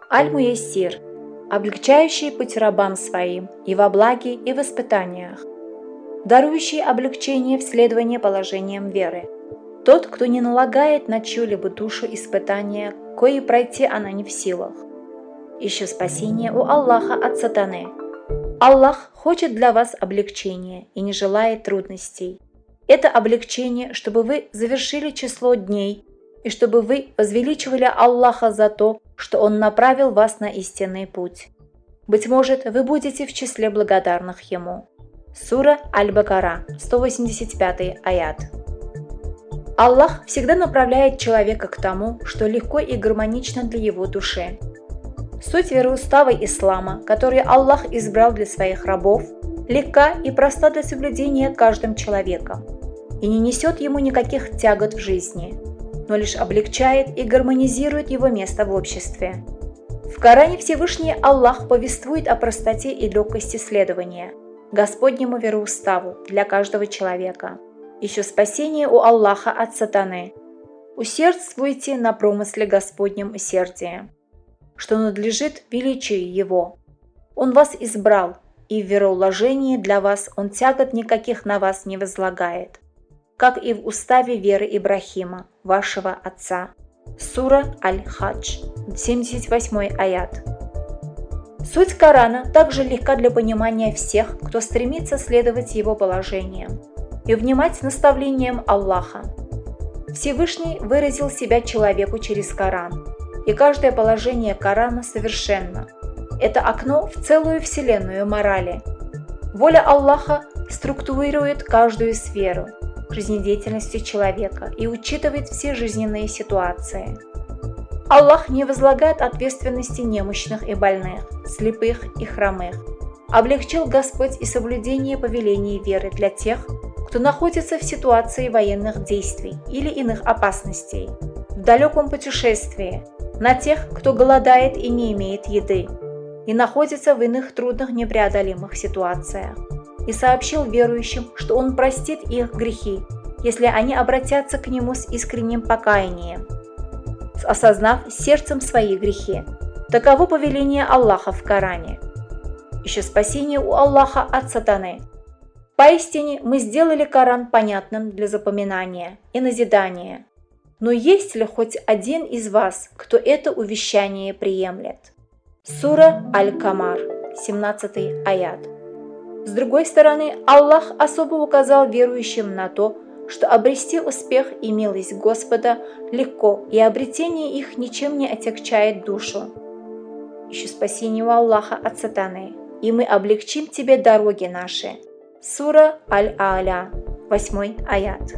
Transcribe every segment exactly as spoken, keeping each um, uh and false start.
Аль-Муяссир, облегчающий путь рабам своим и во благе, и в испытаниях, дарующий облегчение в следовании положениям веры. Тот, кто не налагает на чью-либо душу испытания, кои пройти она не в силах. Ищу спасение у Аллаха от сатаны. Аллах хочет для вас облегчения и не желает трудностей. Это облегчение, чтобы вы завершили число дней и чтобы вы возвеличивали Аллаха за то, что Он направил вас на истинный путь. Быть может, вы будете в числе благодарных Ему. Сура Аль-Бакара, сто восемьдесят пятый аят. Аллах всегда направляет человека к тому, что легко и гармонично для его души. Суть вероустава ислама, который Аллах избрал для своих рабов, легка и проста для соблюдения каждым человеком и не несет ему никаких тягот в жизни, но лишь облегчает и гармонизирует его место в обществе. В Коране Всевышний Аллах повествует о простоте и легкости следования Господнему вероуставу для каждого человека. Ищу спасение у Аллаха от сатаны. Усердствуйте на промысле Господнем усердия, что надлежит величию Его. Он вас избрал, и в вероуложении для вас Он тягот никаких на вас не возлагает, как и в уставе веры Ибрахима, вашего отца. Сура Аль-Хадж, семьдесят восьмой аят. Суть Корана также легка для понимания всех, кто стремится следовать его положениям и внимать наставлениям Аллаха. Всевышний выразил себя человеку через Коран, и каждое положение Корана совершенно. Это окно в целую вселенную морали. Воля Аллаха структурирует каждую сферу жизнедеятельности человека и учитывает все жизненные ситуации. Аллах не возлагает ответственности немощных и больных, слепых и хромых. Облегчил Господь и соблюдение повелений веры для тех, кто находится в ситуации военных действий или иных опасностей, в далеком путешествии, на тех, кто голодает и не имеет еды, и находится в иных трудных непреодолимых ситуациях, и сообщил верующим, что Он простит их грехи, если они обратятся к Нему с искренним покаянием, осознав сердцем свои грехи. Таково повеление Аллаха в Коране. Ищу спасение у Аллаха от сатаны. Поистине мы сделали Коран понятным для запоминания и назидания. Но есть ли хоть один из вас, кто это увещание приемлет? Сура Аль-Камар, семнадцатый аят. С другой стороны, Аллах особо указал верующим на то, что обрести успех и милость Господа легко, и обретение их ничем не отягчает душу. Ищу спасение у Аллаха от сатаны, и мы облегчим тебе дороги наши. Сура Аль-А'ля, восьмой аят.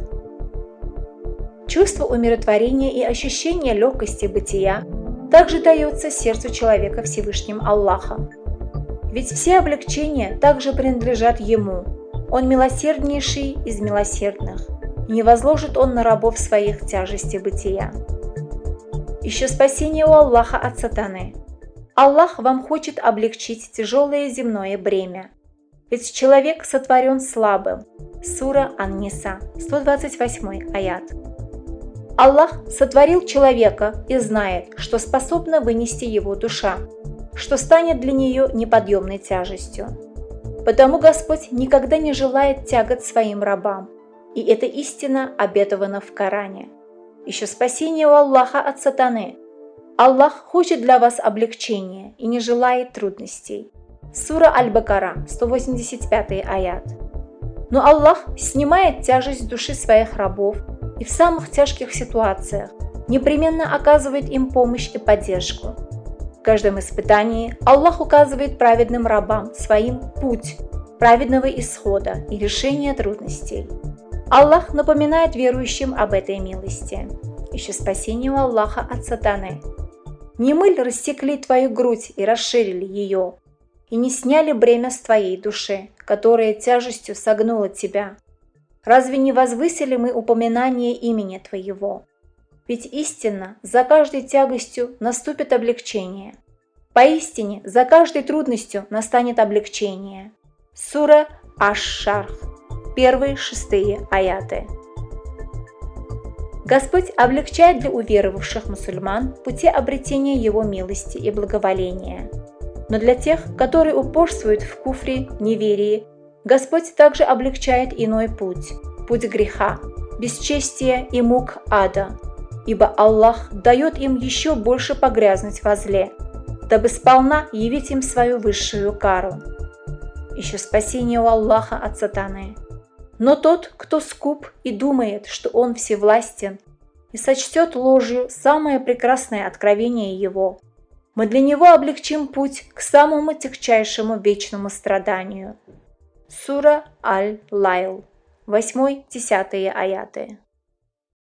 Чувство умиротворения и ощущение легкости бытия также дается сердцу человека Всевышним Аллахом. Ведь все облегчения также принадлежат Ему. Он милосерднейший из милосердных, и не возложит Он на рабов своих тяжести бытия. Ищу спасение у Аллаха от сатаны. Аллах вам хочет облегчить тяжелое земное бремя. Ведь человек сотворен слабым. Сура Ан-Ниса, сто двадцать восьмой аят. Аллах сотворил человека и знает, что способна вынести его душа, что станет для нее неподъемной тяжестью. Потому Господь никогда не желает тягот своим рабам, и эта истина обетована в Коране. Ищу спасение у Аллаха от сатаны. Аллах хочет для вас облегчения и не желает трудностей. Сура Аль-Бакара, сто восемьдесят пятый аят. Но Аллах снимает тяжесть души своих рабов и в самых тяжких ситуациях непременно оказывает им помощь и поддержку. В каждом испытании Аллах указывает праведным рабам своим путь праведного исхода и решения трудностей. Аллах напоминает верующим об этой милости. Ищу спасение у Аллаха от сатаны. Не мы ли рассекли твою грудь и расширили ее, и не сняли бремя с твоей души, которое тяжестью согнуло тебя? Разве не возвысили мы упоминание имени твоего? Ведь истинно за каждой тягостью наступит облегчение. Поистине за каждой трудностью настанет облегчение. Сура Аш-Шарх, первые шестые аяты. Господь облегчает для уверовавших мусульман пути обретения Его милости и благоволения. Но для тех, которые упорствуют в куфре, неверии, Господь также облегчает иной путь – путь греха, бесчестия и мук ада, ибо Аллах дает им еще больше погрязнуть во зле, дабы сполна явить им свою высшую кару. Ищу спасение у Аллаха от сатаны. Но тот, кто скуп и думает, что он всевластен, и сочтет ложью самое прекрасное откровение его, мы для него облегчим путь к самому тягчайшему вечному страданию. Сура Аль-Лайл, восьмой-десятые аяты.